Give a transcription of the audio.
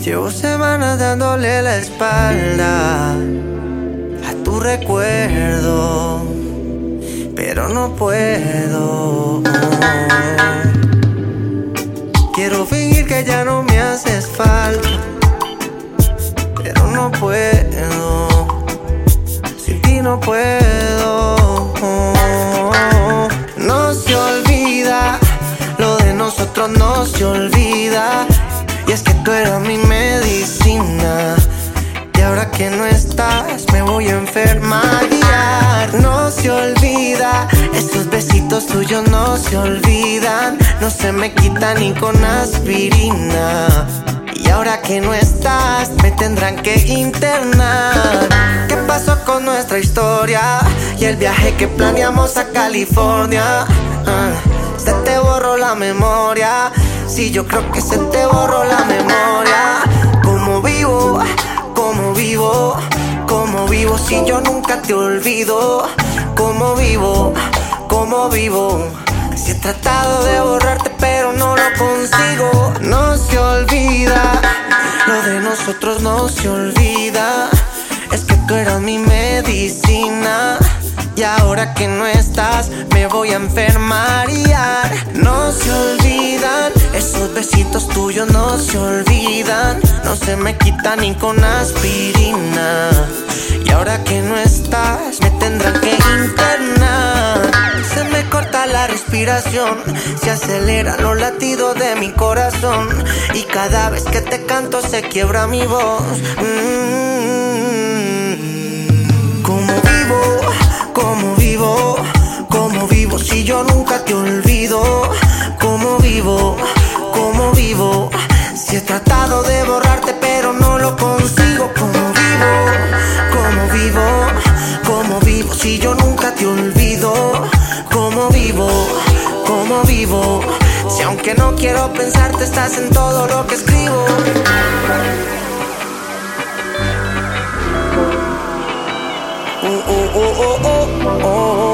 Llevo semanas dándole la espalda a tu recuerdo, pero no puedo. Quiero fingir que ya no me haces falta, pero no puedo. Sin ti no puedo. No se olvida, lo de nosotros no se olvida. Y es que tú eras mi medicina, y ahora que no estás me voy a enfermar. No se olvida, esos besitos tuyos no se olvidan. No se me quitan ni con aspirina. Y ahora que no estás me tendrán que internar. ¿Qué pasó con nuestra historia y el viaje que planeamos a California? Se te borró la memoria. Sí, yo creo que se te borró la memoria. ¿Cómo vivo? ¿Cómo vivo? ¿Cómo vivo si yo nunca te olvido? ¿Cómo vivo? ¿Cómo vivo? Si he tratado de borrarte pero no lo consigo. No se olvida, lo de nosotros no se olvida. Es que tú eras mi medicina, y ahora que no estás me voy a enfermar. No se olvidan, esos besitos tuyos no se olvidan. No se me quitan ni con aspirina. Y ahora que no estás me tendrán que internar. Se me corta la respiración, se aceleran los latidos de mi corazón, y cada vez que te canto se quiebra mi voz. ¿Cómo vivo? ¿Cómo vivo? ¿Cómo vivo si yo nunca te olvido? ¿Cómo vivo? ¿Cómo vivo? Si he tratado de borrarte pero no lo consigo. ¿Cómo vivo? ¿Cómo vivo? ¿Cómo vivo si yo nunca te olvido? ¿Cómo vivo? ¿Cómo vivo? Si aunque no quiero pensarte estás en todo lo que escribo. Oh, oh, oh, oh, oh, oh.